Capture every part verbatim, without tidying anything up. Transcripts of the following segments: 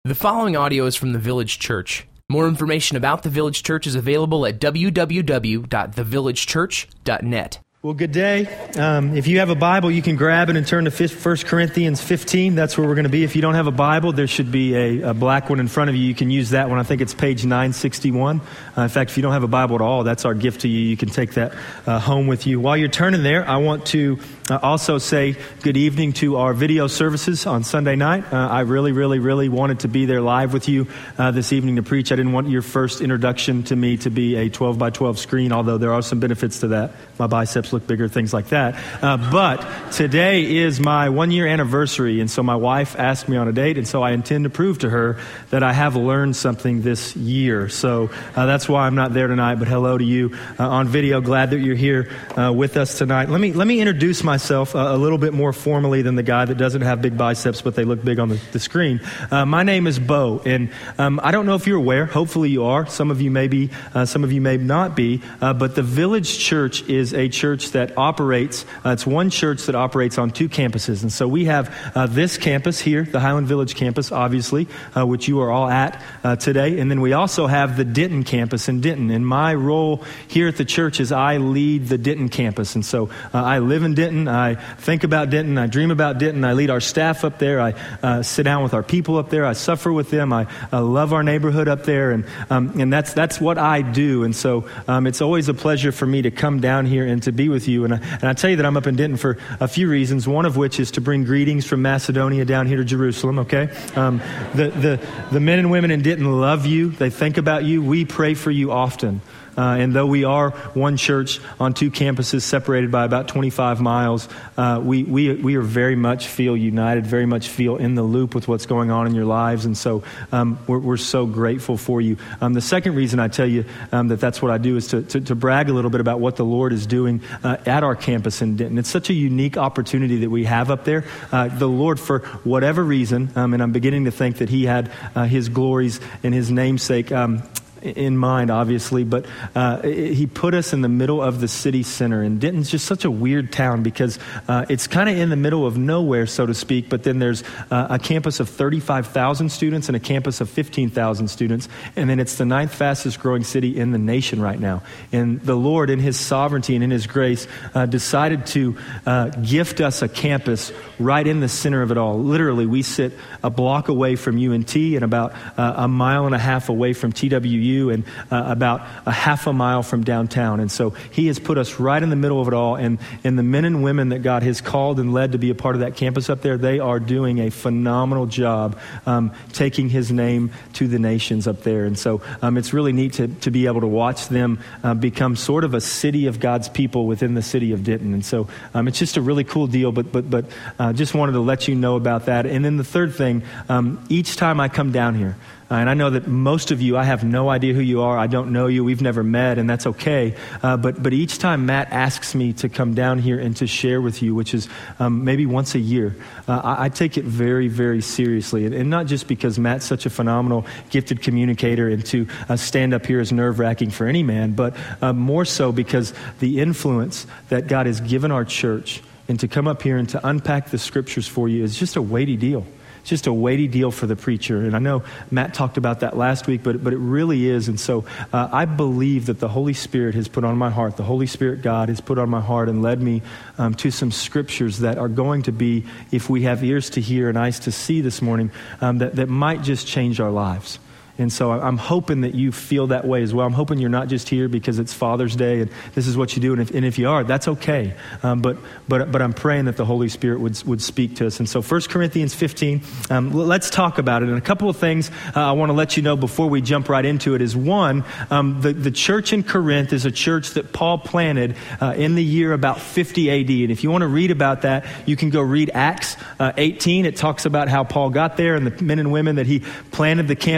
The following audio is from the Village Church. More information about the Village Church is available at w w w dot the village church dot net. Well, good day. Um, if you have a Bible, you can grab it and turn to First Corinthians fifteen. That's where we're going to be. If you don't have a Bible, there should be a, a black one in front of you. You can use that one. I think it's page nine sixty-one. Uh, in fact, if you don't have a Bible at all, that's our gift to you. You can take that uh, home with you. While you're turning there, I want to uh, also say good evening to our video services on Sunday night. Uh, I really, really, really wanted to be there live with you uh, this evening to preach. I didn't want your first introduction to me to be a twelve by twelve screen, although there are some benefits to that. My biceps look bigger, things like that. Uh, but today is my one-year anniversary, and so my wife asked me on a date, and so I intend to prove to her that I have learned something this year. So uh, that's why I'm not there tonight, but hello to you uh, on video. Glad that you're here uh, with us tonight. Let me let me introduce myself uh, a little bit more formally than the guy that doesn't have big biceps, but they look big on the, the screen. Uh, my name is Bo, and um, I don't know if you're aware. Hopefully you are. Some of you may be, uh, some of you may not be, uh, but the Village Church is a church that operates, uh, it's one church that operates on two campuses. And so we have uh, this campus here, the Highland Village campus, obviously, uh, which you are all at uh, today. And then we also have the Denton campus in Denton. And my role here at the church is I lead the Denton campus. And so uh, I live in Denton, I think about Denton, I dream about Denton, I lead our staff up there, I uh, sit down with our people up there, I suffer with them, I uh, love our neighborhood up there, and um, and that's that's what I do. And so um, it's always a pleasure for me to come down here and to be with you. And I, and I tell you that I'm up in Denton for a few reasons, one of which is to bring greetings from Macedonia down here to Jerusalem, okay? Um, the, the, the men and women in Denton love you. They think about you. We pray for you often. Uh, and though we are one church on two campuses separated by about twenty-five miles, uh, we, we we are very much feel united, very much feel in the loop with what's going on in your lives. And so um, we're, we're so grateful for you. Um, the second reason I tell you um, that that's what I do is to, to, to brag a little bit about what the Lord is doing uh, at our campus in Denton. It's such a unique opportunity that we have up there. Uh, the Lord, for whatever reason, um, and I'm beginning to think that He had uh, His glories and His namesake um in mind, obviously, but uh, he put us in the middle of the city center. And Denton's just such a weird town because uh, it's kind of in the middle of nowhere, so to speak, but then there's uh, a campus of thirty-five thousand students and a campus of fifteen thousand students, and then it's the ninth fastest growing city in the nation right now. And the Lord, in His sovereignty and in His grace, uh, decided to uh, gift us a campus right in the center of it all. Literally, we sit a block away from U N T and about uh, a mile and a half away from T W U, and uh, about a half a mile from downtown. And so He has put us right in the middle of it all. And, and the men and women that God has called and led to be a part of that campus up there, they are doing a phenomenal job um, taking His name to the nations up there. And so um, it's really neat to, to be able to watch them uh, become sort of a city of God's people within the city of Denton. And so um, it's just a really cool deal, but but but uh, just wanted to let you know about that. And then the third thing, um, each time I come down here, Uh, and I know that most of you, I have no idea who you are. I don't know you. We've never met, and that's okay. Uh, but but each time Matt asks me to come down here and to share with you, which is um, maybe once a year, uh, I, I take it very, very seriously. And, and not just because Matt's such a phenomenal, gifted communicator, and to uh, stand up here is nerve-wracking for any man, but uh, more so because the influence that God has given our church and to come up here and to unpack the scriptures for you is just a weighty deal. It's just a weighty deal for the preacher. And I know Matt talked about that last week, but but it really is. And so uh, I believe that the Holy Spirit has put on my heart, the Holy Spirit God has put on my heart and led me um, to some scriptures that are going to be, if we have ears to hear and eyes to see this morning, um, that, that might just change our lives. And so I'm hoping that you feel that way as well. I'm hoping you're not just here because it's Father's Day and this is what you do. And if, and if you are, that's okay. Um, but but but I'm praying that the Holy Spirit would would speak to us. And so First Corinthians fifteen, um, let's talk about it. And a couple of things uh, I want to let you know before we jump right into it is, one, um, the, the church in Corinth is a church that Paul planted uh, in the year about fifty A D. And if you want to read about that, you can go read Acts uh, eighteen. It talks about how Paul got there and the men and women that he planted the campus with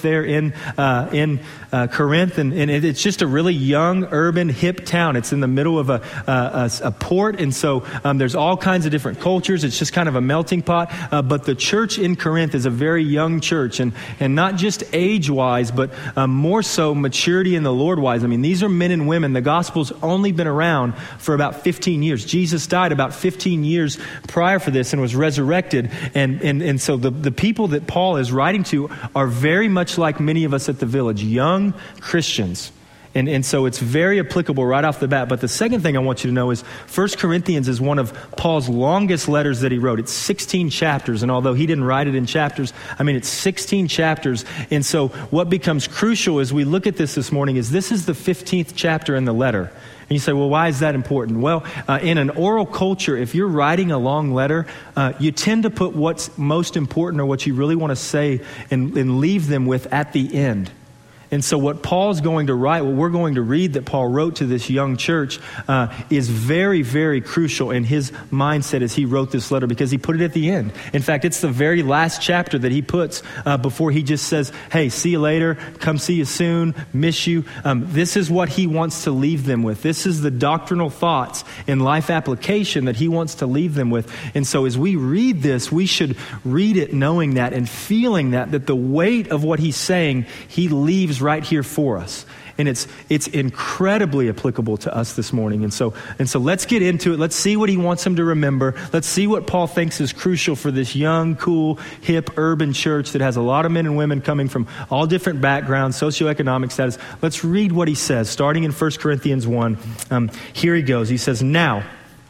Corinth there in uh, in uh, Corinth, and, and it, it's just a really young, urban, hip town. It's in the middle of a a, a port, and so um, there's all kinds of different cultures. It's just kind of a melting pot. Uh, but the church in Corinth is a very young church, and and not just age-wise, but um, more so maturity in the Lord-wise. I mean, these are men and women. The gospel's only been around for about fifteen years. Jesus died about fifteen years prior for this and was resurrected, and and and so the the people that Paul is writing to are very much like many of us at the Village, young Christians. And and so it's very applicable right off the bat. But the second thing I want you to know is First Corinthians is one of Paul's longest letters that he wrote. It's sixteen chapters. And although he didn't write it in chapters, I mean, it's sixteen chapters. And so what becomes crucial as we look at this this morning is this is the fifteenth chapter in the letter. And you say, well, why is that important? Well, uh, in an oral culture, if you're writing a long letter, uh, you tend to put what's most important or what you really want to say and, and leave them with at the end. And so what Paul's going to write, what we're going to read that Paul wrote to this young church uh, is very, very crucial in his mindset as he wrote this letter, because he put it at the end. In fact, it's the very last chapter that he puts uh, before he just says, hey, see you later, come see you soon, miss you. Um, this is what he wants to leave them with. This is the doctrinal thoughts and life application that he wants to leave them with. And so as we read this, we should read it knowing that and feeling that, that the weight of what he's saying, he leaves right here for us. And it's it's incredibly applicable to us this morning. And so and so let's get into it. Let's see what he wants them to remember. Let's see what Paul thinks is crucial for this young, cool, hip, urban church that has a lot of men and women coming from all different backgrounds, socioeconomic status. Let's read what he says, starting in First Corinthians one. Um, here he goes. He says, now,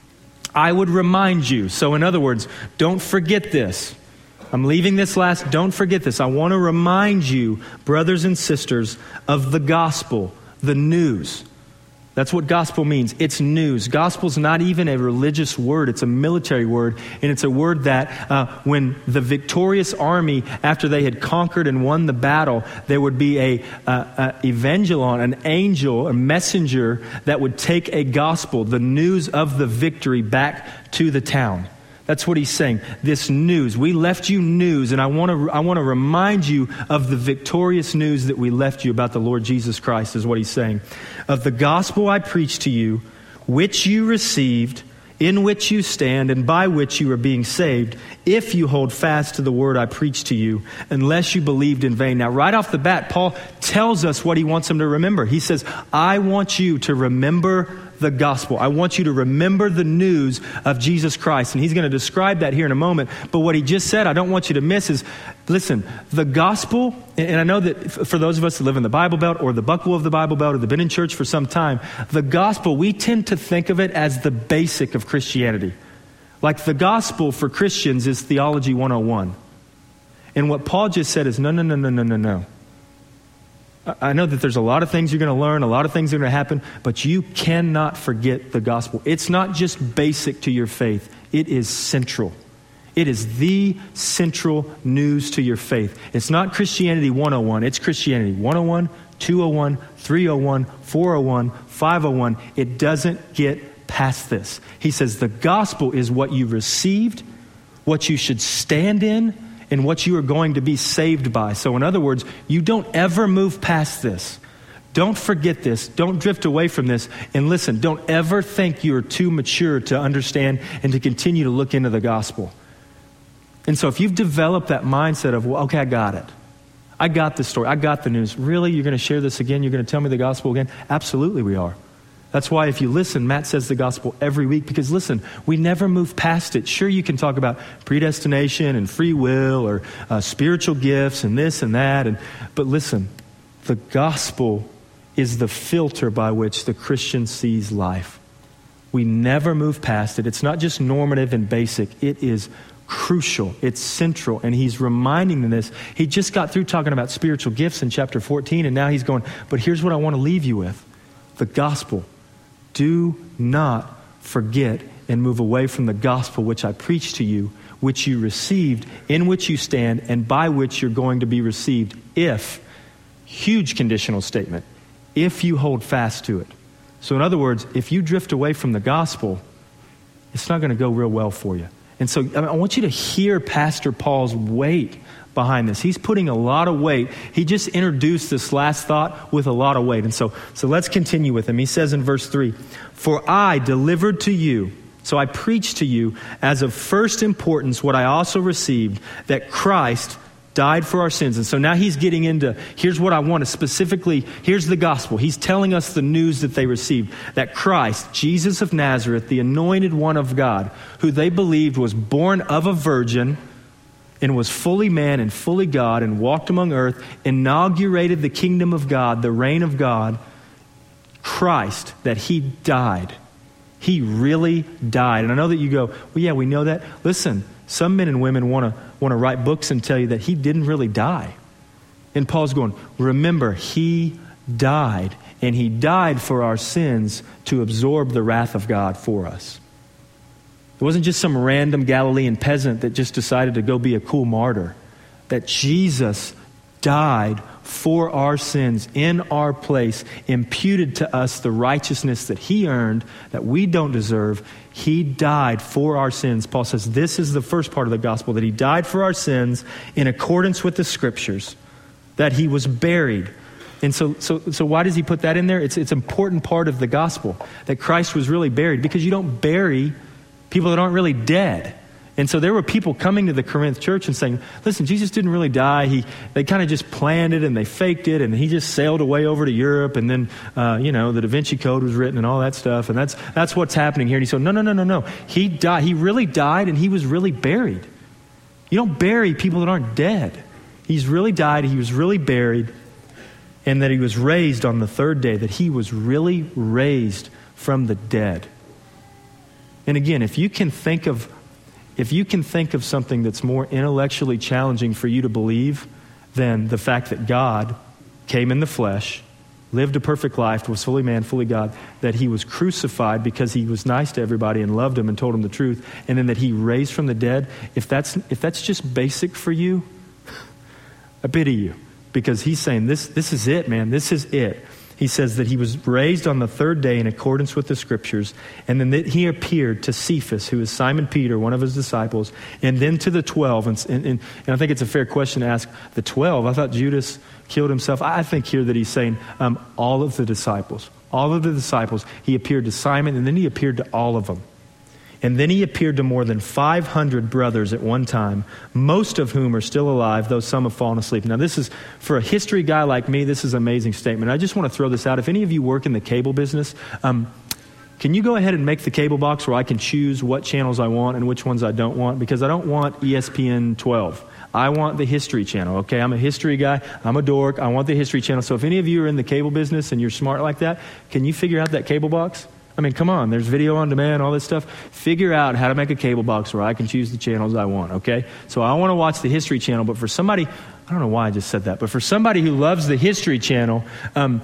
I would remind you. So in other words, don't forget this. I'm leaving this last. Don't forget this. I want to remind you, brothers and sisters, of the gospel, the news. That's what gospel means. It's news. Gospel's not even a religious word. It's a military word. And it's a word that uh, when the victorious army, after they had conquered and won the battle, there would be a, uh, a evangelon, an angel, a messenger that would take a gospel, the news of the victory, back to the town. That's what he's saying. This news. We left you news, and I want to I want to remind you of the victorious news that we left you about the Lord Jesus Christ, is what he's saying. Of the gospel I preached to you, which you received, in which you stand, and by which you are being saved, if you hold fast to the word I preached to you, unless you believed in vain. Now, right off the bat, Paul tells us what he wants them to remember. He says, I want you to remember the gospel. I want you to remember the news of Jesus Christ. And he's going to describe that here in a moment. But what he just said, I don't want you to miss is, listen, the gospel, and I know that for those of us that live in the Bible Belt or the buckle of the Bible Belt or that have been in church for some time, the gospel, we tend to think of it as the basic of Christianity. Like the gospel for Christians is theology one oh one. And what Paul just said is, no, no, no, no, no, no, no. I know that there's a lot of things you're going to learn, a lot of things are going to happen, but you cannot forget the gospel. It's not just basic to your faith. It is central. It is the central news to your faith. It's not Christianity one oh one. It's Christianity one oh one, two oh one, three oh one, four oh one, five oh one. It doesn't get past this. He says the gospel is what you received, what you should stand in, and what you are going to be saved by. So in other words, you don't ever move past this. Don't forget this. Don't drift away from this. And listen, don't ever think you're too mature to understand and to continue to look into the gospel. And so if you've developed that mindset of, well, okay, I got it. I got the story. I got the news. Really? You're going to share this again? You're going to tell me the gospel again? Absolutely we are. That's why if you listen, Matt says the gospel every week, because listen, we never move past it. Sure, you can talk about predestination and free will or uh, spiritual gifts and this and that, and but listen, the gospel is the filter by which the Christian sees life. We never move past it. It's not just normative and basic. It is crucial. It's central. And he's reminding them this. He just got through talking about spiritual gifts in chapter fourteen, and now he's going, but here's what I want to leave you with. The gospel. Do not forget and move away from the gospel which I preached to you, which you received, in which you stand, and by which you're going to be received if, huge conditional statement, if you hold fast to it. So in other words, if you drift away from the gospel, it's not going to go real well for you. And so I want you to hear Pastor Paul's weight behind this. He's putting a lot of weight. He just introduced this last thought with a lot of weight. And so, so let's continue with him. He says in verse three, "For I delivered to you, so I preached to you as of first importance what I also received, that Christ died for our sins." And so now he's getting into, here's what I want to specifically, here's the gospel. He's telling us the news that they received, that Christ, Jesus of Nazareth, the anointed one of God, who they believed was born of a virgin and was fully man and fully God and walked among earth, inaugurated the kingdom of God, the reign of God. Christ, that he died. He really died. And I know that you go, well, yeah, we know that. Listen, some men and women want to want to write books and tell you that he didn't really die. And Paul's going, remember, he died. And he died for our sins to absorb the wrath of God for us. It wasn't just some random Galilean peasant that just decided to go be a cool martyr. That Jesus died for our sins in our place, imputed to us the righteousness that he earned, that we don't deserve. He died for our sins. Paul says this is the first part of the gospel, that he died for our sins in accordance with the scriptures, that he was buried. And so, so, so why does he put that in there? It's, it's an important part of the gospel, that Christ was really buried, because you don't bury people that aren't really dead. And so there were people coming to the Corinth church and saying, listen, Jesus didn't really die. He, they kind of just planned it and they faked it, and he just sailed away over to Europe, and then, uh, you know, the Da Vinci Code was written and all that stuff. And that's that's what's happening here. And he said, no, no, no, no, no. He died. He really died, and he was really buried. You don't bury people that aren't dead. He's really died. He was really buried, and that he was raised on the third day, that he was really raised from the dead. And again, if you can think of If you can think of something that's more intellectually challenging for you to believe than the fact that God came in the flesh, lived a perfect life, was fully man, fully God, that he was crucified because he was nice to everybody and loved them and told them the truth, and then that he raised from the dead, if that's if that's just basic for you, I pity you. Because he's saying, this, this is it, man. This is it. He says that he was raised on the third day in accordance with the scriptures, and then that he appeared to Cephas, who is Simon Peter, one of his disciples, and then to the twelve. And, and, and I think it's a fair question to ask, the twelve? I thought Judas killed himself. I think here that he's saying um, all of the disciples. All of the disciples. He appeared to Simon, and then he appeared to all of them. And then he appeared to more than five hundred brothers at one time, most of whom are still alive, though some have fallen asleep. Now this is, for a history guy like me, this is an amazing statement. I just want to throw this out. If any of you work in the cable business, um, can you go ahead and make the cable box where I can choose what channels I want and which ones I don't want? Because I don't want E S P N twelve. I want the History Channel, okay? I'm a history guy. I'm a dork. I want the History Channel. So if any of you are in the cable business and you're smart like that, can you figure out that cable box? I mean, come on, there's video on demand, all this stuff. Figure out how to make a cable box where I can choose the channels I want, okay? So I want to watch the History Channel, but for somebody, I don't know why I just said that, but for somebody who loves the History Channel, um,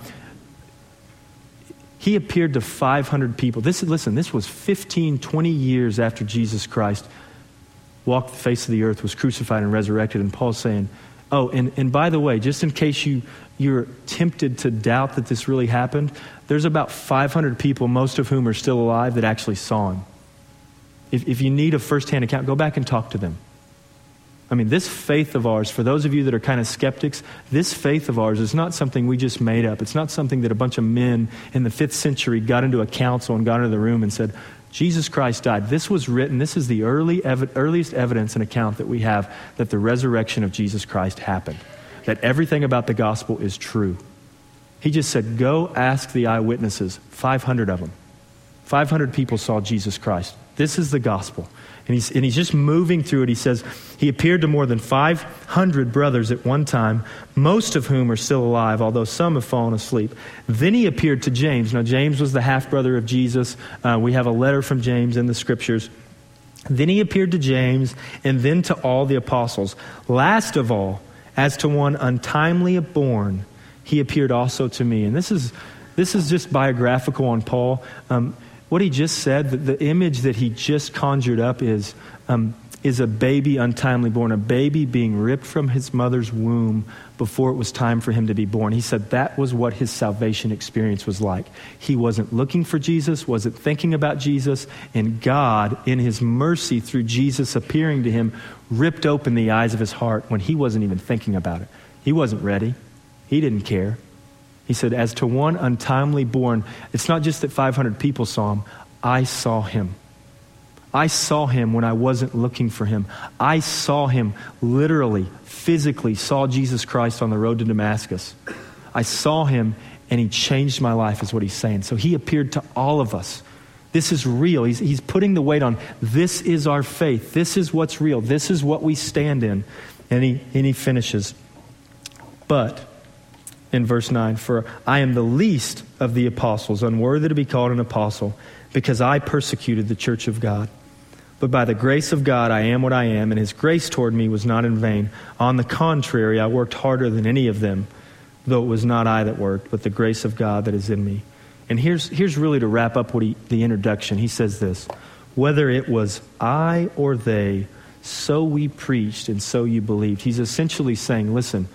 he appeared to five hundred people. This, listen, this was fifteen, twenty years after Jesus Christ walked the face of the earth, was crucified and resurrected, and Paul's saying, oh, and, and by the way, just in case you, you're tempted to doubt that this really happened, there's about five hundred people, most of whom are still alive, that actually saw him. If, if you need a firsthand account, go back and talk to them. I mean, this faith of ours, for those of you that are kind of skeptics, this faith of ours is not something we just made up. It's not something that a bunch of men in the fifth century got into a council and got into the room and said, Jesus Christ died. This was written. This is the early ev- earliest evidence and account that we have that the resurrection of Jesus Christ happened, that everything about the gospel is true. He just said, go ask the eyewitnesses, five hundred of them. five hundred people saw Jesus Christ. This is the gospel. And he's, and he's just moving through it. He says, he appeared to more than five hundred brothers at one time, most of whom are still alive, although some have fallen asleep. Then he appeared to James. Now, James was the half-brother of Jesus. Uh, we have a letter from James in the scriptures. Then he appeared to James, and then to all the apostles. Last of all, as to one untimely born, he appeared also to me. And this is this is just biographical on Paul. Um, what he just said, the, the image that he just conjured up is um, is a baby untimely born, a baby being ripped from his mother's womb before it was time for him to be born. He said that was what his salvation experience was like. He wasn't looking for Jesus, wasn't thinking about Jesus, and God, in his mercy through Jesus appearing to him, ripped open the eyes of his heart when he wasn't even thinking about it. He wasn't ready. He didn't care. He said, as to one untimely born, it's not just that five hundred people saw him. I saw him. I saw him when I wasn't looking for him. I saw him literally, physically, saw Jesus Christ on the road to Damascus. I saw him and he changed my life is what he's saying. So he appeared to all of us. This is real. He's, he's putting the weight on. This is our faith. This is what's real. This is what we stand in. And he, and he finishes. But, in verse nine, for I am the least of the apostles, unworthy to be called an apostle, because I persecuted the church of God. But by the grace of God, I am what I am, and his grace toward me was not in vain. On the contrary, I worked harder than any of them, though it was not I that worked, but the grace of God that is in me. And here's, here's really to wrap up what he, the introduction. He says this, whether it was I or they, so we preached and so you believed. He's essentially saying, listen,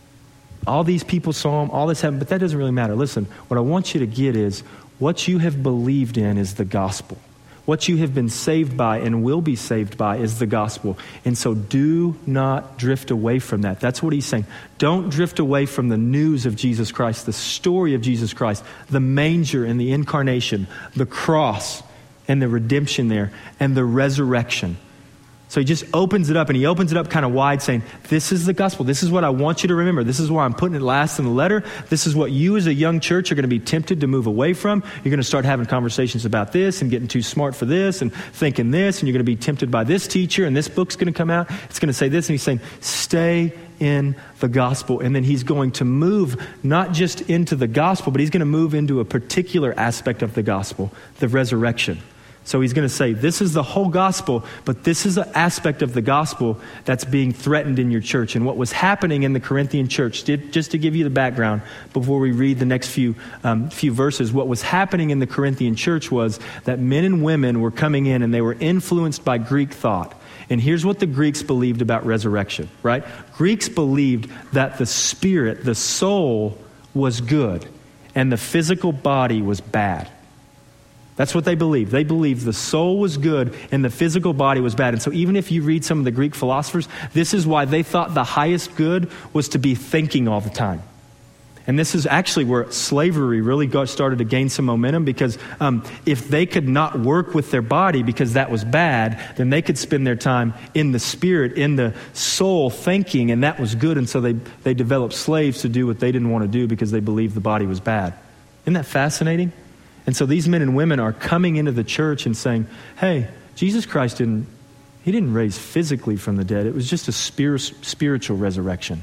all these people saw him, all this happened, but that doesn't really matter. Listen, what I want you to get is what you have believed in is the gospel. What you have been saved by and will be saved by is the gospel. And so do not drift away from that. That's what he's saying. Don't drift away from the news of Jesus Christ, the story of Jesus Christ, the manger and the incarnation, the cross and the redemption there, and the resurrection. So he just opens it up, and he opens it up kind of wide, saying, this is the gospel. This is what I want you to remember. This is why I'm putting it last in the letter. This is what you as a young church are going to be tempted to move away from. You're going to start having conversations about this and getting too smart for this and thinking this, and you're going to be tempted by this teacher, and this book's going to come out. It's going to say this, and he's saying, stay in the gospel. And then he's going to move not just into the gospel, but he's going to move into a particular aspect of the gospel, the resurrection. So he's going to say, this is the whole gospel, but this is an aspect of the gospel that's being threatened in your church. And what was happening in the Corinthian church, did, just to give you the background before we read the next few um, few verses, what was happening in the Corinthian church was that men and women were coming in and they were influenced by Greek thought. And here's what the Greeks believed about resurrection, right? Greeks believed that the spirit, the soul, was good and the physical body was bad. That's what they believed. They believed the soul was good and the physical body was bad. And so even if you read some of the Greek philosophers, this is why they thought the highest good was to be thinking all the time. And this is actually where slavery really got started to gain some momentum, because um, if they could not work with their body because that was bad, then they could spend their time in the spirit, in the soul thinking, and that was good. And so they, they developed slaves to do what they didn't want to do because they believed the body was bad. Isn't that fascinating? And so these men and women are coming into the church and saying, hey, Jesus Christ didn't, he didn't raise physically from the dead. It was just a spirit, spiritual resurrection.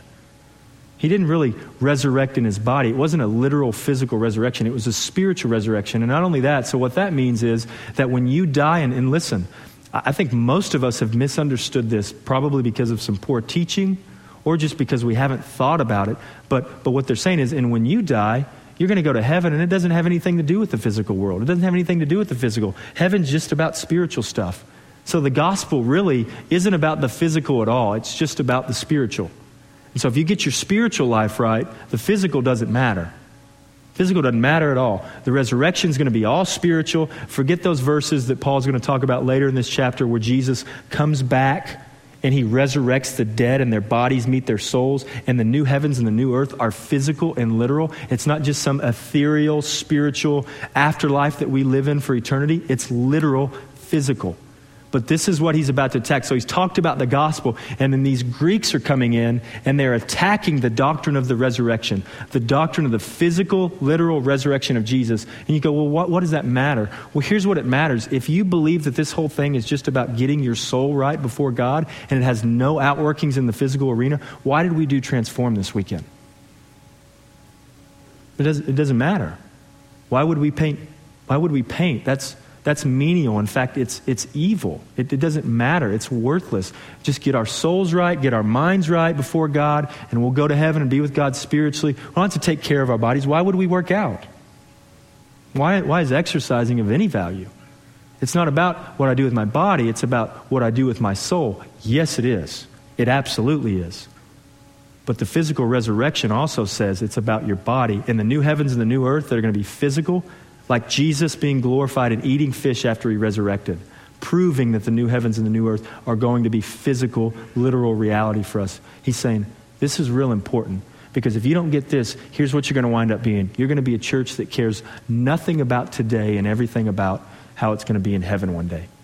He didn't really resurrect in his body. It wasn't a literal physical resurrection. It was a spiritual resurrection. And not only that, so what that means is that when you die, and, and listen, I think most of us have misunderstood this, probably because of some poor teaching or just because we haven't thought about it. But, but what they're saying is, and when you die, you're going to go to heaven, and it doesn't have anything to do with the physical world. It doesn't have anything to do with the physical. Heaven's just about spiritual stuff. So the gospel really isn't about the physical at all. It's just about the spiritual. And so if you get your spiritual life right, the physical doesn't matter. Physical doesn't matter at all. The resurrection is going to be all spiritual. Forget those verses that Paul's going to talk about later in this chapter where Jesus comes back and he resurrects the dead and their bodies meet their souls, and the new heavens and the new earth are physical and literal. It's not just some ethereal, spiritual afterlife that we live in for eternity. It's literal, physical. But this is what he's about to attack. So he's talked about the gospel, and then these Greeks are coming in, and they're attacking the doctrine of the resurrection, the doctrine of the physical, literal resurrection of Jesus. And you go, well, what, what does that matter? Well, here's what it matters. If you believe that this whole thing is just about getting your soul right before God, and it has no outworkings in the physical arena, why did we do Transform this weekend? It doesn't, it doesn't matter. Why would we paint? Why would we paint? That's That's menial. In fact, it's it's evil. It, it doesn't matter. It's worthless. Just get our souls right, get our minds right before God, and we'll go to heaven and be with God spiritually. We don't have to take care of our bodies. Why would we work out? Why, why is exercising of any value? It's not about what I do with my body. It's about what I do with my soul. Yes, it is. It absolutely is. But the physical resurrection also says it's about your body. And the new heavens and the new earth that are going to be physical, like Jesus being glorified and eating fish after he resurrected, proving that the new heavens and the new earth are going to be physical, literal reality for us. He's saying, this is real important. Because if you don't get this, here's what you're going to wind up being. You're going to be a church that cares nothing about today and everything about how it's going to be in heaven one day.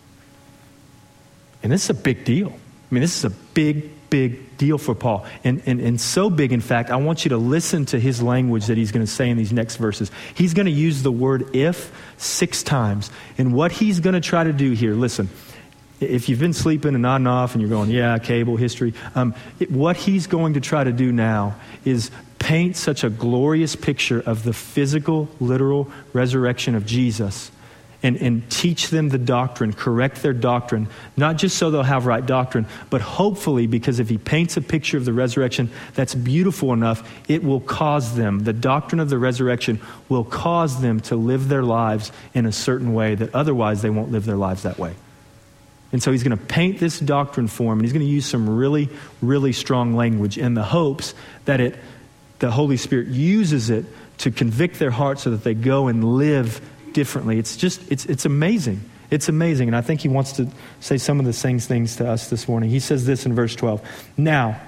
And this is a big deal. I mean, this is a big, big deal for Paul. And, and, and so big, in fact, I want you to listen to his language that he's going to say in these next verses. He's going to use the word if six times. And what he's going to try to do here, listen, if you've been sleeping and nodding off and you're going, yeah, cable, history, um, it, what he's going to try to do now is paint such a glorious picture of the physical, literal resurrection of Jesus and, and teach them the doctrine, correct their doctrine, not just so they'll have right doctrine, but hopefully because if he paints a picture of the resurrection that's beautiful enough, it will cause them, the doctrine of the resurrection will cause them to live their lives in a certain way that otherwise they won't live their lives that way. And so he's going to paint this doctrine for them, and he's going to use some really, really strong language in the hopes that it, the Holy Spirit uses it to convict their hearts so that they go and live differently. It's just, it's it's amazing. It's amazing. And I think he wants to say some of the same things to us this morning. He says this in verse twelve. Now,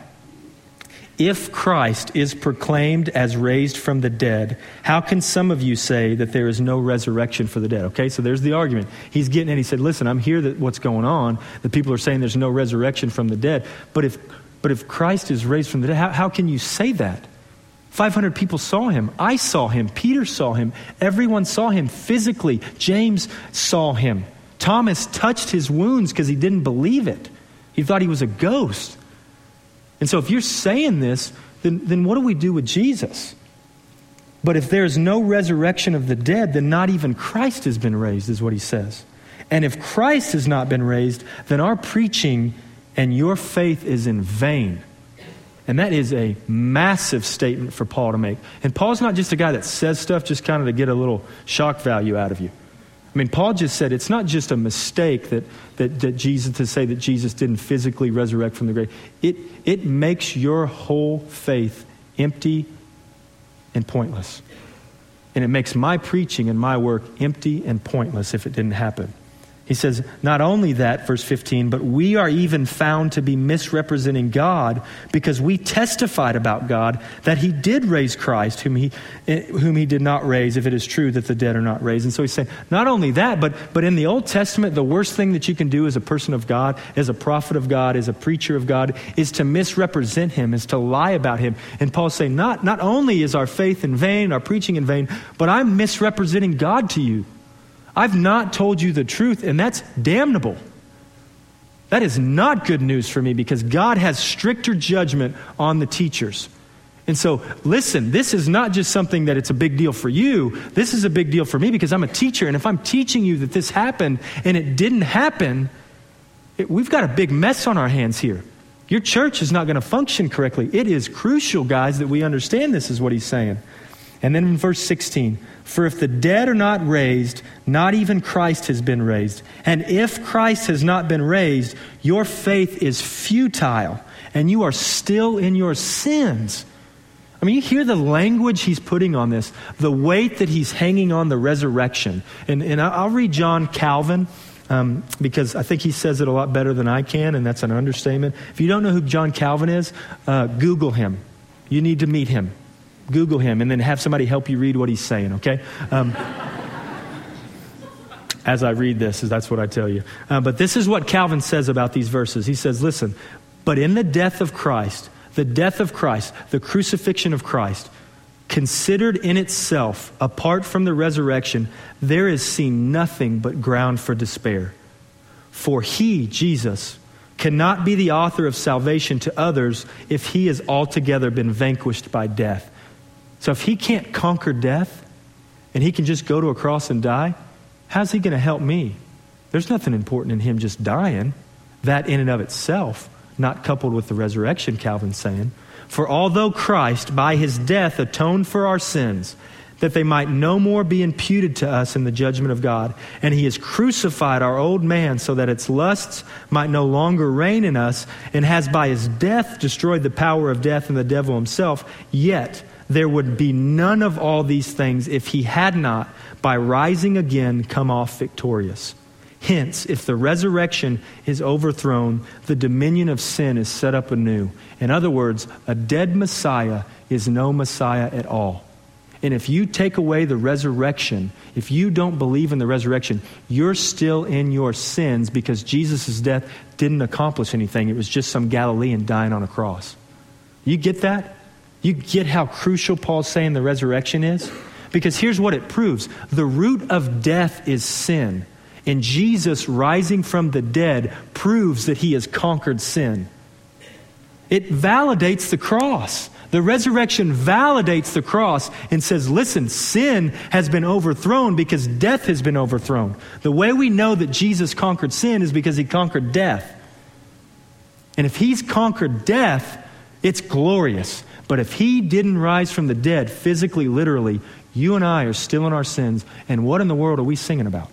if Christ is proclaimed as raised from the dead, how can some of you say that there is no resurrection for the dead? Okay, so there's the argument. He's getting it. He said, listen, I'm here that what's going on. The people are saying there's no resurrection from the dead. But if but if Christ is raised from the dead, how, how can you say that? five hundred people saw him. I saw him. Peter saw him. Everyone saw him physically. James saw him. Thomas touched his wounds because he didn't believe it. He thought he was a ghost. And so if you're saying this, then, then what do we do with Jesus? But if there's no resurrection of the dead, then not even Christ has been raised, is what he says. And if Christ has not been raised, then our preaching and your faith is in vain. And that is a massive statement for Paul to make. And Paul's not just a guy that says stuff just kind of to get a little shock value out of you. I mean, Paul just said it's not just a mistake that, that, that Jesus, to say that Jesus didn't physically resurrect from the grave. It, it makes your whole faith empty and pointless. And it makes my preaching and my work empty and pointless if it didn't happen. He says, not only that, verse fifteen, but we are even found to be misrepresenting God because we testified about God that he did raise Christ, whom he whom he did not raise, if it is true that the dead are not raised. And so he's saying, not only that, but, but in the Old Testament, the worst thing that you can do as a person of God, as a prophet of God, as a preacher of God, is to misrepresent him, is to lie about him. And Paul's saying, not, not only is our faith in vain, our preaching in vain, but I'm misrepresenting God to you. I've not told you the truth, and that's damnable. That is not good news for me because God has stricter judgment on the teachers. And so, listen, this is not just something that it's a big deal for you. This is a big deal for me because I'm a teacher, and if I'm teaching you that this happened and it didn't happen, it, we've got a big mess on our hands here. Your church is not going to function correctly. It is crucial, guys, that we understand this, is what he's saying. And then in verse sixteen, for if the dead are not raised, not even Christ has been raised. And if Christ has not been raised, your faith is futile, and you are still in your sins. I mean, you hear the language he's putting on this, the weight that he's hanging on the resurrection. And, and I'll read John Calvin, um, because I think he says it a lot better than I can, and that's an understatement. If you don't know who John Calvin is, uh, Google him. You need to meet him. Google him and then have somebody help you read what he's saying, okay? Um, as I read this, that's what I tell you. Uh, but this is what Calvin says about these verses. He says, listen, but in the death of Christ, the death of Christ, the crucifixion of Christ, considered in itself, apart from the resurrection, there is seen nothing but ground for despair. For he, Jesus, cannot be the author of salvation to others if he has altogether been vanquished by death. So if he can't conquer death and he can just go to a cross and die, how's he going to help me? There's nothing important in him just dying. That in and of itself, not coupled with the resurrection, Calvin's saying. For although Christ by his death atoned for our sins, that they might no more be imputed to us in the judgment of God. And he has crucified our old man so that its lusts might no longer reign in us, and has by his death destroyed the power of death and the devil himself. Yet there would be none of all these things if he had not, by rising again, come off victorious. Hence, if the resurrection is overthrown, the dominion of sin is set up anew. In other words, a dead Messiah is no Messiah at all. And if you take away the resurrection, if you don't believe in the resurrection, you're still in your sins, because Jesus' death didn't accomplish anything. It was just some Galilean dying on a cross. You get that? You get how crucial Paul's saying the resurrection is? Because here's what it proves. The root of death is sin. And Jesus rising from the dead proves that he has conquered sin. It validates the cross. The resurrection validates the cross and says, listen, sin has been overthrown because death has been overthrown. The way we know that Jesus conquered sin is because he conquered death. And if he's conquered death, it's glorious. But if he didn't rise from the dead, physically, literally, you and I are still in our sins. And what in the world are we singing about?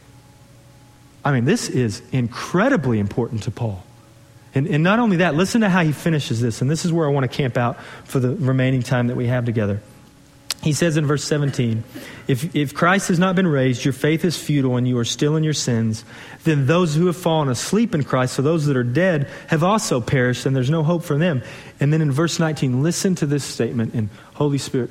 I mean, this is incredibly important to Paul. And, and not only that, listen to how he finishes this. And this is where I want to camp out for the remaining time that we have together. He says in verse seventeen, if, if Christ has not been raised, your faith is futile and you are still in your sins. Then those who have fallen asleep in Christ, so those that are dead, have also perished, and there's no hope for them. And then in verse nineteen, listen to this statement. And Holy Spirit,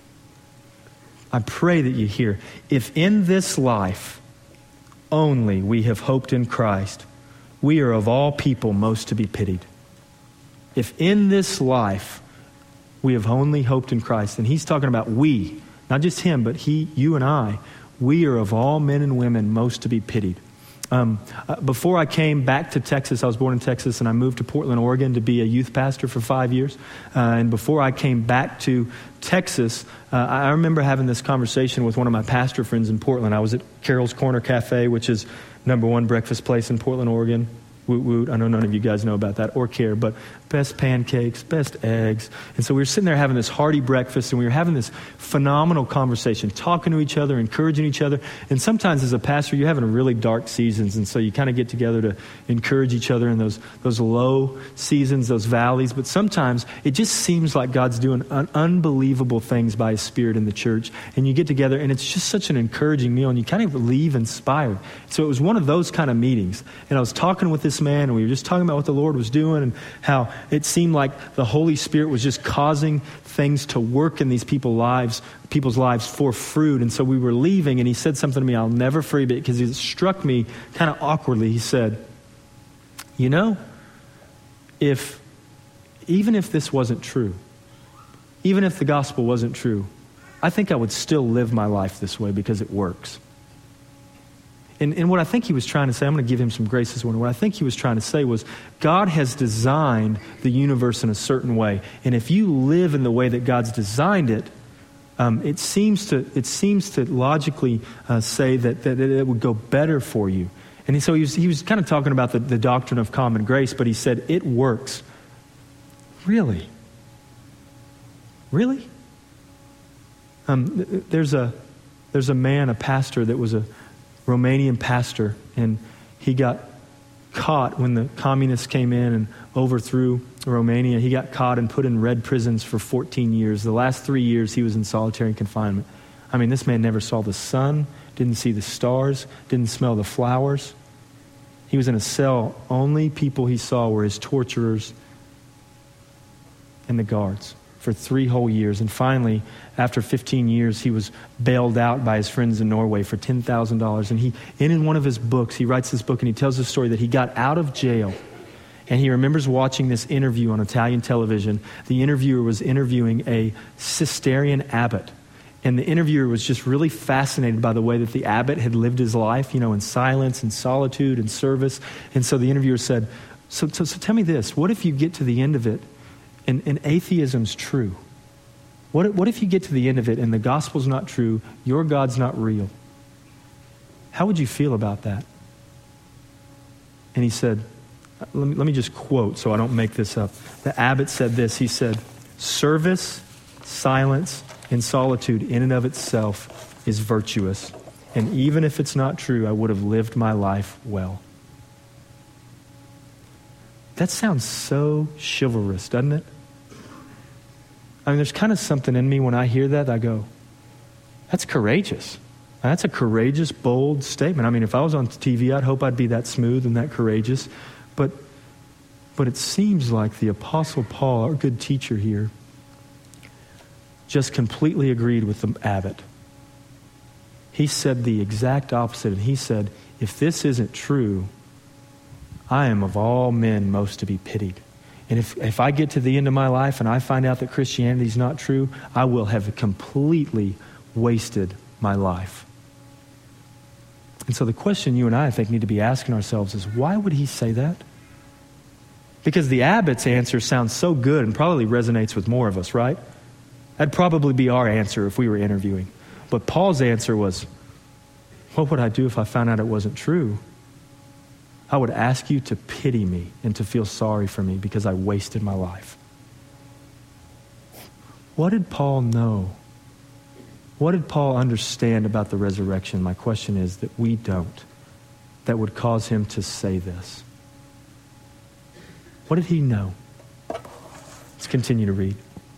I pray that you hear. If in this life only we have hoped in Christ, we are of all people most to be pitied. If in this life we have only hoped in Christ, and he's talking about we, not just him, but he, you and I, we are of all men and women most to be pitied. Um, uh, before I came back to Texas, I was born in Texas, and I moved to Portland, Oregon to be a youth pastor for five years. Uh, and before I came back to Texas, uh, I remember having this conversation with one of my pastor friends in Portland. I was at Carol's Corner Cafe, which is number one breakfast place in Portland, Oregon. Woot woot. I know none of you guys know about that or care, but best pancakes, best eggs. And so we were sitting there having this hearty breakfast, and we were having this phenomenal conversation, talking to each other, encouraging each other. And sometimes as a pastor, you're having really dark seasons, and so you kind of get together to encourage each other in those those low seasons, those valleys. But sometimes it just seems like God's doing un- unbelievable things by his Spirit in the church. And you get together, and it's just such an encouraging meal, and you kind of leave inspired. So it was one of those kind of meetings. And I was talking with this man, and we were just talking about what the Lord was doing and how it seemed like the Holy Spirit was just causing things to work in these people's lives, people's lives for fruit. And so we were leaving, and he said something to me I'll never forget, because it struck me kind of awkwardly. He said, you know, if even if this wasn't true, even if the gospel wasn't true, I think I would still live my life this way because it works. And, and what I think he was trying to say, I'm going to give him some grace this morning. What I think he was trying to say was, God has designed the universe in a certain way. And if you live in the way that God's designed it, um, it seems to it seems to logically uh, say that, that it would go better for you. And he, so he was, he was kind of talking about the, the doctrine of common grace, but he said, it works. Really? Really? Um, there's a there's a man, a pastor that was a Romanian pastor, and he got caught when the communists came in and overthrew Romania. He got caught and put in red prisons for fourteen years. The last three years he was in solitary confinement. I mean, this man never saw the sun, didn't see the stars, didn't smell the flowers. He was in a cell. Only people he saw were his torturers and the guards for three whole years. And finally, after fifteen years, he was bailed out by his friends in Norway for ten thousand dollars. And he, in one of his books, he writes this book, and he tells the story that he got out of jail, and he remembers watching this interview on Italian television. The interviewer was interviewing a Cistercian abbot. And the interviewer was just really fascinated by the way that the abbot had lived his life, you know, in silence and solitude and service. And so the interviewer said, so, so, so tell me this, what if you get to the end of it and, and atheism's true? What, what if you get to the end of it and the gospel's not true, your God's not real? How would you feel about that? And he said, let me, let me just quote so I don't make this up. The abbot said this, he said, service, silence, in solitude in and of itself is virtuous. And even if it's not true, I would have lived my life well. That sounds so chivalrous, doesn't it? I mean, there's kind of something in me when I hear that, I go, that's courageous. That's a courageous, bold statement. I mean, if I was on T V, I'd hope I'd be that smooth and that courageous. But, but it seems like the Apostle Paul, our good teacher here, just completely agreed with the abbot. He said the exact opposite. And he said, if this isn't true, I am of all men most to be pitied. And if, if I get to the end of my life and I find out that Christianity is not true, I will have completely wasted my life. And so the question you and I, I think, need to be asking ourselves is, why would he say that? Because the abbot's answer sounds so good and probably resonates with more of us, right? That'd probably be our answer if we were interviewing. But Paul's answer was, what would I do if I found out it wasn't true? I would ask you to pity me and to feel sorry for me because I wasted my life. What did Paul know? What did Paul understand about the resurrection? My question is that we don't. That would cause him to say this. What did he know? Let's continue to read.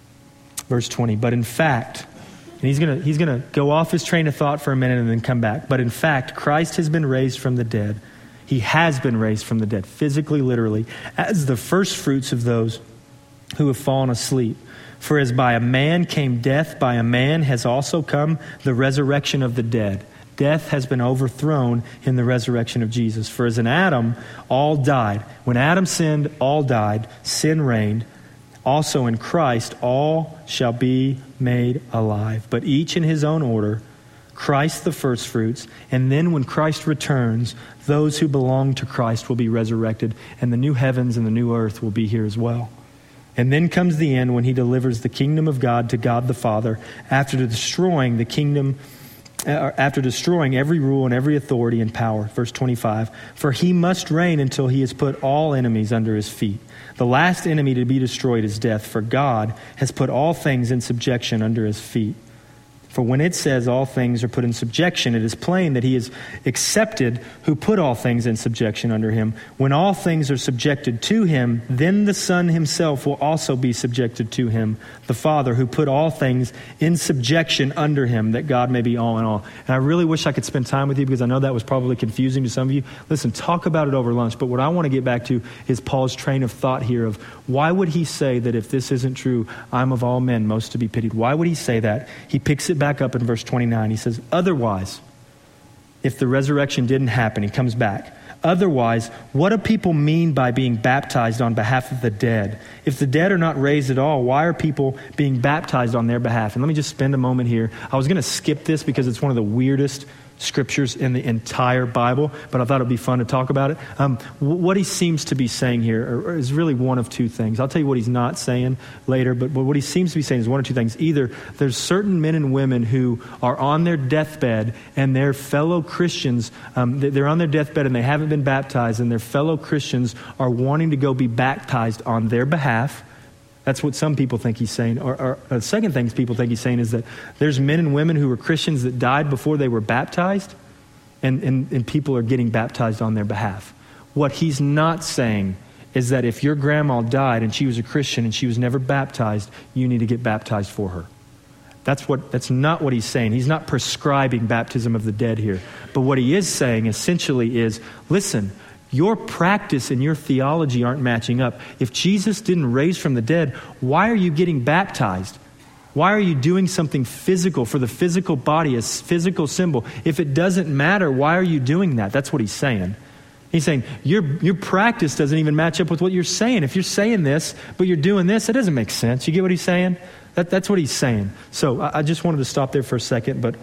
Verse twenty, but in fact, and he's going to he's going to go off his train of thought for a minute and then come back. But in fact, Christ has been raised from the dead. He has been raised from the dead, physically, literally, as the first fruits of those who have fallen asleep. For as by a man came death, by a man has also come the resurrection of the dead. Death has been overthrown in the resurrection of Jesus. For as in Adam, all died. When Adam sinned, all died. Sin reigned. Also in Christ, all shall be made alive. But each in his own order. Christ the firstfruits, and then when Christ returns, those who belong to Christ will be resurrected, and the new heavens and the new earth will be here as well. And then comes the end when he delivers the kingdom of God to God the Father, after destroying the kingdom, uh, after destroying every rule and every authority and power. Verse twenty-five, for he must reign until he has put all enemies under his feet. The last enemy to be destroyed is death, for God has put all things in subjection under his feet. For when it says all things are put in subjection, it is plain that he is accepted who put all things in subjection under him. When all things are subjected to him, then the Son himself will also be subjected to him, the Father, who put all things in subjection under him, that God may be all in all. And I really wish I could spend time with you because I know that was probably confusing to some of you. Listen, talk about it over lunch. But what I want to get back to is Paul's train of thought here of why would he say that if this isn't true, I'm of all men most to be pitied? Why would he say that? He picks it back up in verse twenty-nine. He says, otherwise, if the resurrection didn't happen, he comes back. Otherwise, what do people mean by being baptized on behalf of the dead? If the dead are not raised at all, why are people being baptized on their behalf? And let me just spend a moment here. I was going to skip this because it's one of the weirdest scriptures in the entire Bible, but I thought it'd be fun to talk about it. Um, what he seems to be saying here is really one of two things. I'll tell you what he's not saying later, but what he seems to be saying is one or two things. Either there's certain men and women who are on their deathbed and their fellow Christians, um, they're on their deathbed and they haven't been baptized, and their fellow Christians are wanting to go be baptized on their behalf. That's what some people think he's saying. Or, or the second thing people think he's saying is that there's men and women who were Christians that died before they were baptized, and, and, and people are getting baptized on their behalf. What he's not saying is that if your grandma died and she was a Christian and she was never baptized, you need to get baptized for her. That's what. That's not what he's saying. He's not prescribing baptism of the dead here. But what he is saying essentially is, listen, your practice and your theology aren't matching up. If Jesus didn't raise from the dead, why are you getting baptized? Why are you doing something physical for the physical body, a physical symbol? If it doesn't matter, why are you doing that? That's what he's saying. He's saying your your practice doesn't even match up with what you're saying. If you're saying this, but you're doing this, it doesn't make sense. You get what he's saying? That, that's what he's saying. So I, I just wanted to stop there for a second, but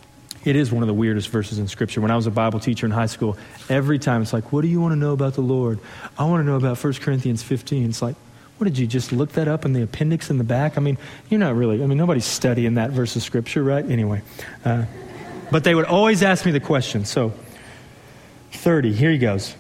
it is one of the weirdest verses in Scripture. When I was a Bible teacher in high school, every time it's like, what do you want to know about the Lord? I want to know about First Corinthians fifteen. It's like, what, did you just look that up in the appendix in the back? I mean, you're not really, I mean, nobody's studying that verse of Scripture, right? Anyway. Uh, but they would always ask me the question. So, thirty, here he goes.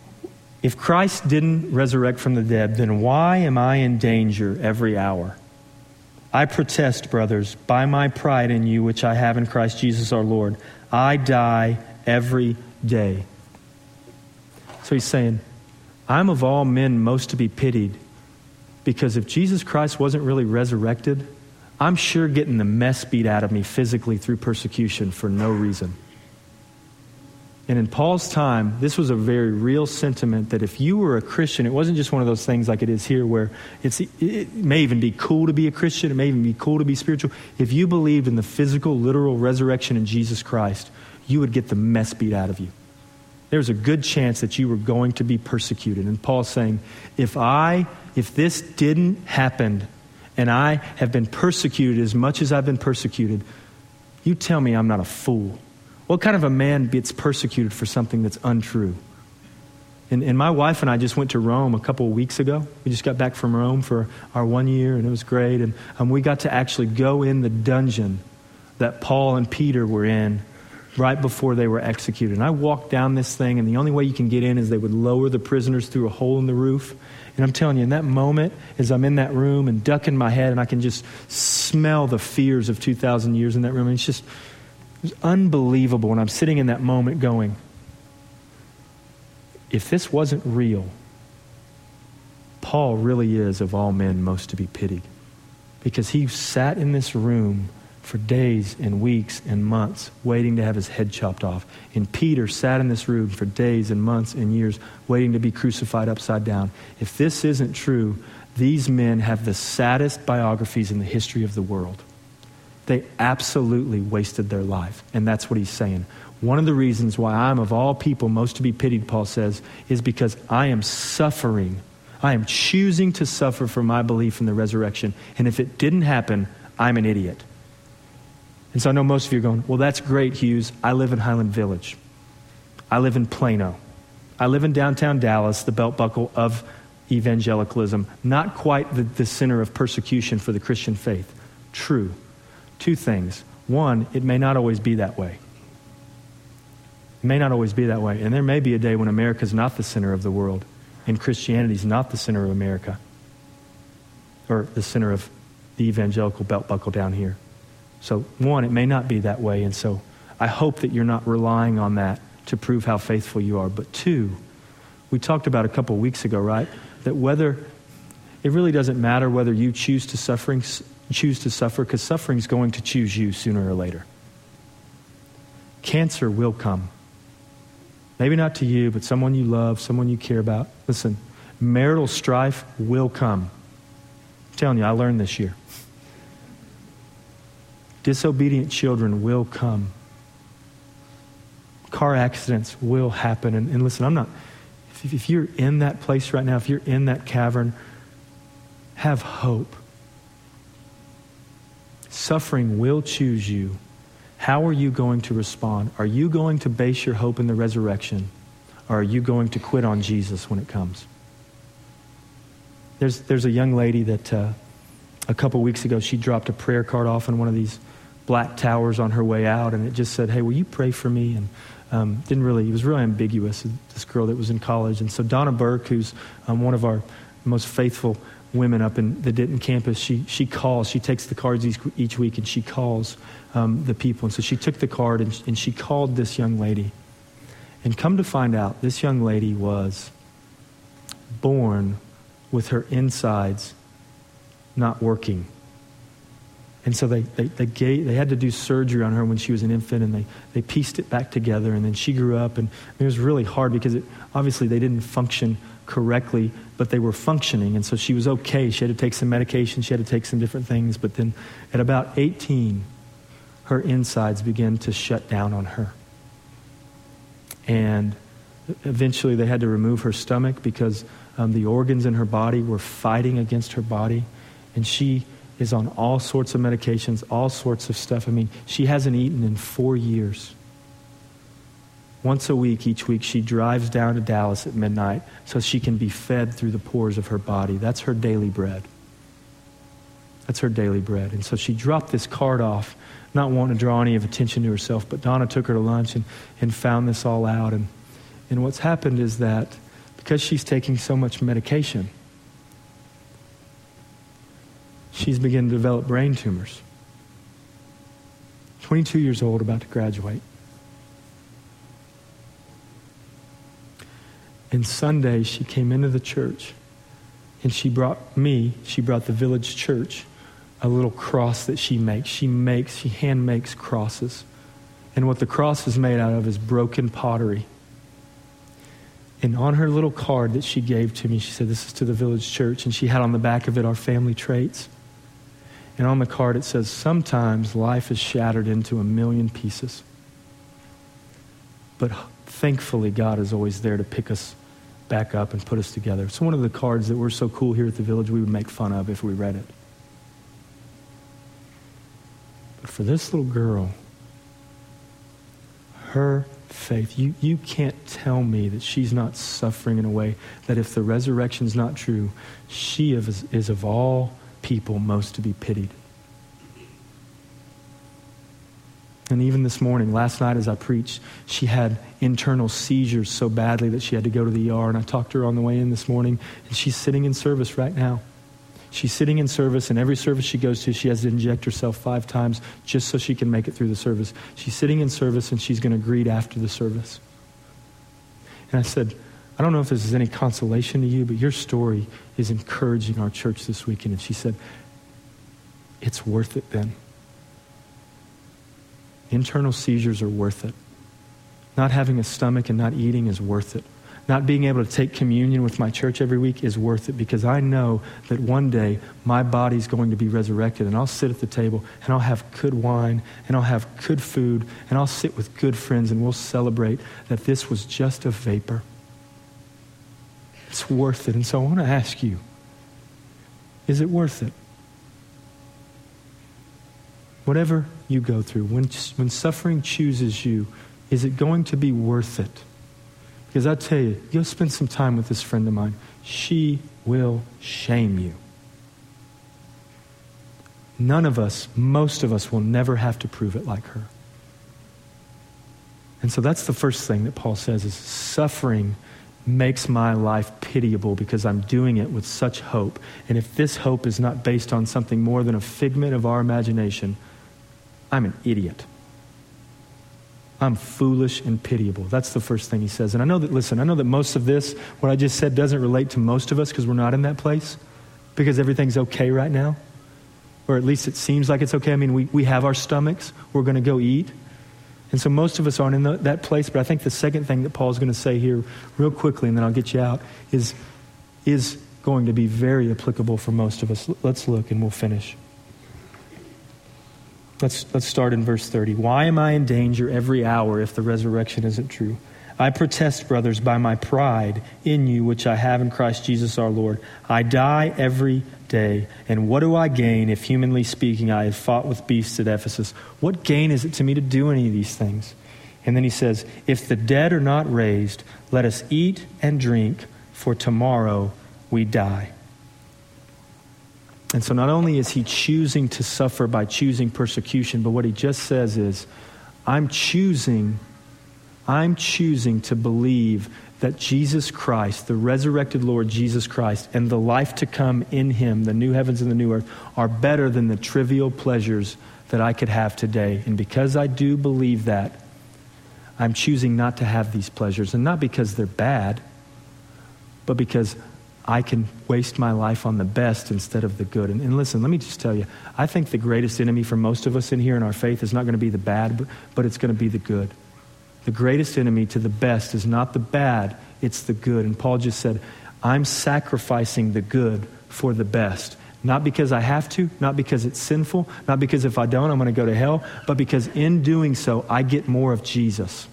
If Christ didn't resurrect from the dead, then why am I in danger every hour? I protest, brothers, by my pride in you, which I have in Christ Jesus our Lord. I die every day. So he's saying, I'm of all men most to be pitied, because if Jesus Christ wasn't really resurrected, I'm sure getting the mess beat out of me physically through persecution for no reason. And in Paul's time, this was a very real sentiment that if you were a Christian, it wasn't just one of those things like it is here where it's, it may even be cool to be a Christian, it may even be cool to be spiritual. If you believed in the physical, literal resurrection in Jesus Christ, you would get the mess beat out of you. There's a good chance that you were going to be persecuted. And Paul's saying, if I, if this didn't happen, and I have been persecuted as much as I've been persecuted, you tell me I'm not a fool. What kind of a man gets persecuted for something that's untrue? And, and my wife and I just went to Rome a couple of weeks ago. We just got back from Rome for our one year, and it was great. And um, we got to actually go in the dungeon that Paul and Peter were in right before they were executed. And I walked down this thing, and the only way you can get in is they would lower the prisoners through a hole in the roof. And I'm telling you, in that moment, as I'm in that room and ducking my head, and I can just smell the fears of two thousand years in that room. And it's just it's unbelievable. And I'm sitting in that moment going, if this wasn't real, Paul really is of all men most to be pitied. Because he sat in this room for days and weeks and months waiting to have his head chopped off. And Peter sat in this room for days and months and years waiting to be crucified upside down. If this isn't true, these men have the saddest biographies in the history of the world. They absolutely wasted their life. And that's what he's saying. One of the reasons why I'm of all people most to be pitied, Paul says, is because I am suffering. I am choosing to suffer for my belief in the resurrection. And if it didn't happen, I'm an idiot. And so I know most of you are going, well, that's great, Hughes. I live in Highland Village. I live in Plano. I live in downtown Dallas, the belt buckle of evangelicalism. Not quite the, the center of persecution for the Christian faith. True. Two things. One, it may not always be that way. It may not always be that way. And there may be a day when America's not the center of the world and Christianity's not the center of America or the center of the evangelical belt buckle down here. So one, it may not be that way. And so I hope that you're not relying on that to prove how faithful you are. But two, we talked about a couple of weeks ago, right? That whether, it really doesn't matter whether you choose to suffering, choose to suffer, because suffering is going to choose you sooner or later. Cancer will come. Maybe not to you, but someone you love, someone you care about. Listen, marital strife will come. I'm telling you, I learned this year. Disobedient children will come. Car accidents will happen. And, and listen, I'm not, if, if you're in that place right now, if you're in that cavern, have hope. Suffering will choose you. How are you going to respond? Are you going to base your hope in the resurrection? Or are you going to quit on Jesus when it comes? There's, there's a young lady that uh, a couple weeks ago, she dropped a prayer card off in one of these black towers on her way out, and it just said, hey, will you pray for me? And um, didn't really, it was really ambiguous, this girl that was in college. And so Donna Burke, who's um, one of our most faithful women up in the Denton campus, she she calls, she takes the cards each, each week, and she calls um, the people. And so she took the card, and, and she called this young lady. And come to find out, this young lady was born with her insides not working. And so they they they, gave, they had to do surgery on her when she was an infant, and they, they pieced it back together. And then she grew up, and it was really hard because it, obviously they didn't function correctly, but they were functioning. And so she was okay. She had to take some medication. She had to take some different things. But then at about eighteen, her insides began to shut down on her. And eventually they had to remove her stomach because um, the organs in her body were fighting against her body. And she is on all sorts of medications, all sorts of stuff. I mean, she hasn't eaten in four years. Once a week, each week, she drives down to Dallas at midnight so she can be fed through the pores of her body. That's her daily bread. That's her daily bread. And so she dropped this card off, not wanting to draw any of attention to herself, but Donna took her to lunch and, and found this all out. And, and what's happened is that because she's taking so much medication, she's beginning to develop brain tumors. twenty-two years old, about to graduate. And Sunday, she came into the church, and she brought me, she brought the village church, a little cross that she makes. She makes, she hand makes crosses. And what the cross is made out of is broken pottery. And on her little card that she gave to me, she said, this is to the village church. And she had on the back of it our family traits. And on the card it says, sometimes life is shattered into a million pieces. But thankfully, God is always there to pick us back up and put us together. It's one of the cards that we're so cool here at the village we would make fun of if we read it. But for this little girl, her faith, you, you can't tell me that she's not suffering in a way that if the resurrection's not true, she is, is of all people most to be pitied. And even this morning, last night as I preached, she had internal seizures so badly that she had to go to the E R. And I talked to her on the way in this morning, and she's sitting in service right now. She's sitting in service, and every service she goes to, she has to inject herself five times just so she can make it through the service. She's sitting in service, and she's going to greet after the service. And I said, I don't know if this is any consolation to you, but your story is encouraging our church this weekend. And she said, it's worth it then. Internal seizures are worth it. Not having a stomach and not eating is worth it. Not being able to take communion with my church every week is worth it, because I know that one day my body's going to be resurrected, and I'll sit at the table and I'll have good wine and I'll have good food and I'll sit with good friends and we'll celebrate that this was just a vapor. It's worth it. And so I want to ask you, is it worth it? Whatever you go through, when, when suffering chooses you, is it going to be worth it? Because I tell you, you'll spend some time with this friend of mine. She will shame you. None of us, most of us, will never have to prove it like her. And so that's the first thing that Paul says is suffering makes my life pitiable because I'm doing it with such hope. And if this hope is not based on something more than a figment of our imagination, I'm an idiot. I'm foolish and pitiable. That's the first thing he says. And I know that, listen, I know that most of this, what I just said, doesn't relate to most of us because we're not in that place, because everything's okay right now. Or at least it seems like it's okay. I mean, we, we have our stomachs. We're going to go eat. And so most of us aren't in the, that place. But I think the second thing that Paul's going to say here real quickly, and then I'll get you out, is, is going to be very applicable for most of us. Let's look and we'll finish. Let's, let's start in verse thirty. Why am I in danger every hour if the resurrection isn't true? I protest, brothers, by my pride in you, which I have in Christ Jesus our Lord. I die every day. And what do I gain if, humanly speaking, I have fought with beasts at Ephesus? What gain is it to me to do any of these things? And then he says, if the dead are not raised, let us eat and drink, for tomorrow we die. And so not only is he choosing to suffer by choosing persecution, but what he just says is, I'm choosing, I'm choosing to believe that Jesus Christ, the resurrected Lord Jesus Christ, and the life to come in him, the new heavens and the new earth, are better than the trivial pleasures that I could have today. And because I do believe that, I'm choosing not to have these pleasures. And not because they're bad, but because I can waste my life on the best instead of the good. And, and listen, let me just tell you, I think the greatest enemy for most of us in here in our faith is not going to be the bad, but, but it's going to be the good. The greatest enemy to the best is not the bad, it's the good. And Paul just said, I'm sacrificing the good for the best. Not because I have to, not because it's sinful, not because if I don't, I'm going to go to hell, but because in doing so, I get more of Jesus.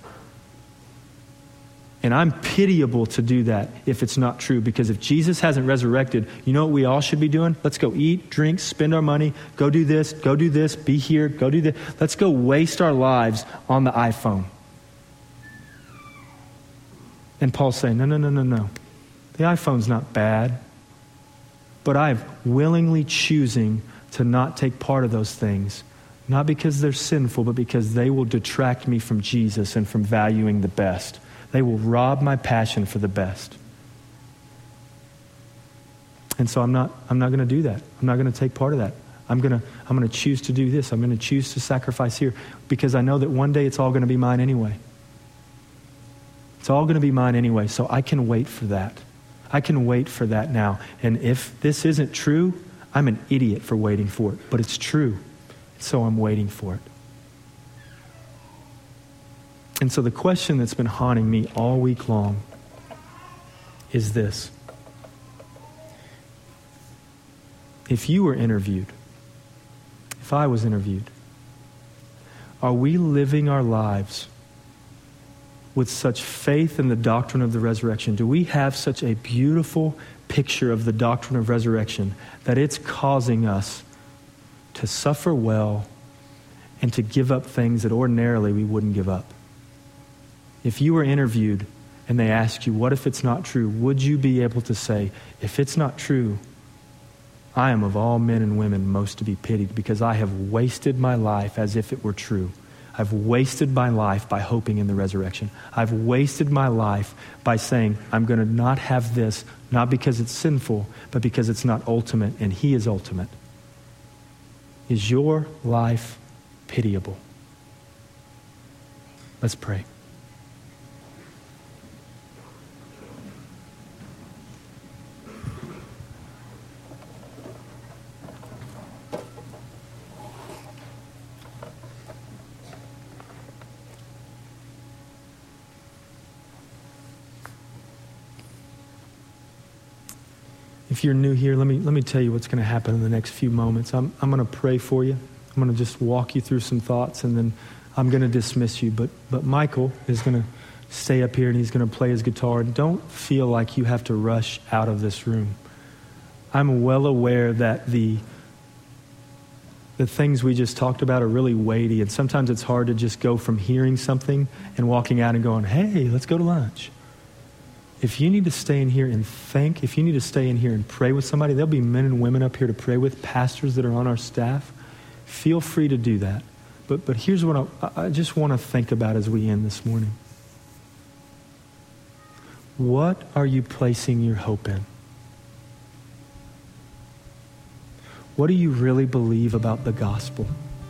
And I'm pitiable to do that if it's not true, because if Jesus hasn't resurrected, you know what we all should be doing? Let's go eat, drink, spend our money, go do this, go do this, be here, go do this. Let's go waste our lives on the iPhone. And Paul's saying, no, no, no, no, no. The iPhone's not bad, but I'm willingly choosing to not take part of those things, not because they're sinful, but because they will detract me from Jesus and from valuing the best. They will rob my passion for the best. And so I'm not I'm not going to do that. I'm not going to take part of that. I'm going to I'm going to choose to do this. I'm going to choose to sacrifice here because I know that one day it's all going to be mine anyway. It's all going to be mine anyway, so I can wait for that. I can wait for that now. And if this isn't true, I'm an idiot for waiting for it, but it's true. So I'm waiting for it. And so the question that's been haunting me all week long is this. If you were interviewed, if I was interviewed, are we living our lives with such faith in the doctrine of the resurrection? Do we have such a beautiful picture of the doctrine of resurrection that it's causing us to suffer well and to give up things that ordinarily we wouldn't give up? If you were interviewed and they asked you, what if it's not true? Would you be able to say, if it's not true, I am of all men and women most to be pitied because I have wasted my life as if it were true. I've wasted my life by hoping in the resurrection. I've wasted my life by saying, I'm going to not have this, not because it's sinful, but because it's not ultimate, and He is ultimate. Is your life pitiable? Let's pray. If you're new here, let me let me tell you what's going to happen in the next few moments. I'm I'm going to pray for you. I'm going to just walk you through some thoughts, and then I'm going to dismiss you. But but Michael is going to stay up here, and he's going to play his guitar. And don't feel like you have to rush out of this room. I'm well aware that the the things we just talked about are really weighty, and sometimes it's hard to just go from hearing something and walking out and going, hey, let's go to lunch. If you need to stay in here and think, if you need to stay in here and pray with somebody, there'll be men and women up here to pray with, pastors that are on our staff. Feel free to do that. But but here's what I, I just want to think about as we end this morning. What are you placing your hope in? What do you really believe about the gospel?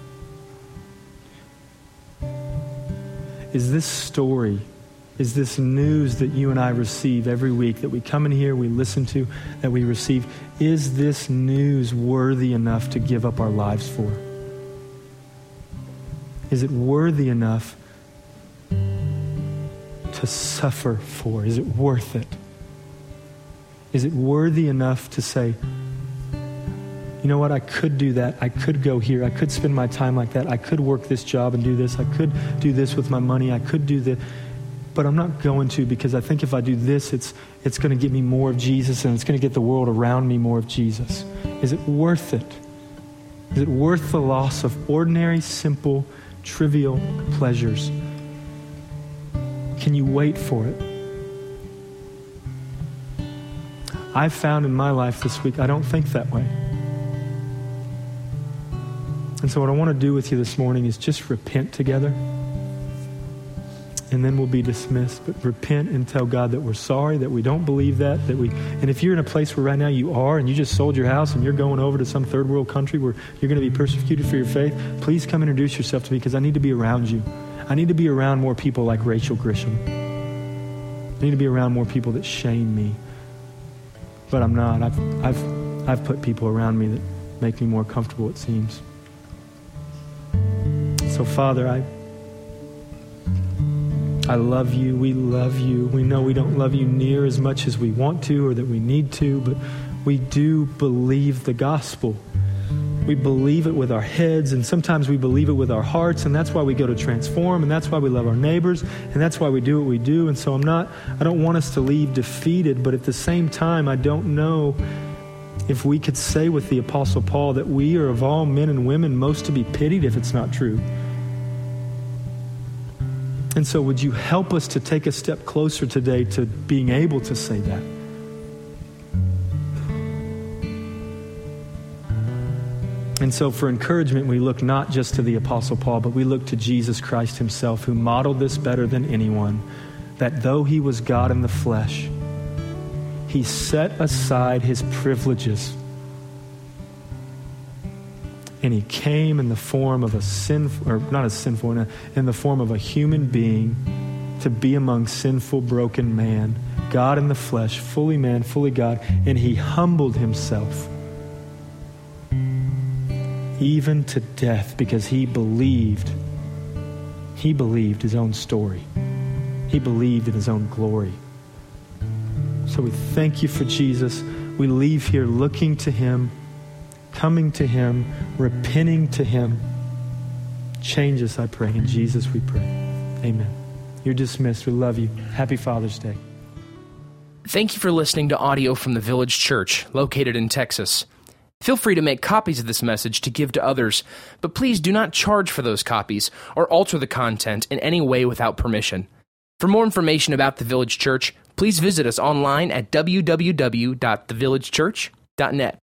Is this story, is this news that you and I receive every week, that we come in here, we listen to, that we receive, is this news worthy enough to give up our lives for? Is it worthy enough to suffer for? Is it worth it? Is it worthy enough to say, you know what, I could do that. I could go here. I could spend my time like that. I could work this job and do this. I could do this with my money. I could do this. But I'm not going to, because I think if I do this, it's it's going to get me more of Jesus, and it's going to get the world around me more of Jesus. Is it worth it? Is it worth the loss of ordinary, simple, trivial pleasures? Can you wait for it? I've found in my life this week, I don't think that way. And so what I want to do with you this morning is just repent together. And then we'll be dismissed. But repent and tell God that we're sorry, that we don't believe that, that we, and if you're in a place where right now you are, and you just sold your house and you're going over to some third world country where you're going to be persecuted for your faith, please come introduce yourself to me, because I need to be around you. I need to be around more people like Rachel Grisham. I need to be around more people that shame me. But I'm not. I've, I've, I've put people around me that make me more comfortable, it seems. So Father, I I love you. We love you. We know we don't love you near as much as we want to or that we need to, but we do believe the gospel. We believe it with our heads, and sometimes we believe it with our hearts, and that's why we go to Transform, and that's why we love our neighbors, and that's why we do what we do. And so I'm not, I don't want us to leave defeated, but at the same time, I don't know if we could say with the Apostle Paul that we are of all men and women most to be pitied if it's not true. And so would you help us to take a step closer today to being able to say that? And so for encouragement, we look not just to the Apostle Paul, but we look to Jesus Christ himself, who modeled this better than anyone, that though he was God in the flesh, he set aside his privileges. And he came in the form of a sinful, or not a sinful, in, in the form of a human being to be among sinful, broken man, God in the flesh, fully man, fully God, and he humbled himself even to death because he believed, he believed his own story. He believed in his own glory. So we thank you for Jesus. We leave here looking to him, coming to him, repenting to him. Change us, I pray. In Jesus we pray. Amen. You're dismissed. We love you. Happy Father's Day. Thank you for listening to audio from the Village Church, located in Texas. Feel free to make copies of this message to give to others, but please do not charge for those copies or alter the content in any way without permission. For more information about the Village Church, please visit us online at w w w dot the village church dot net.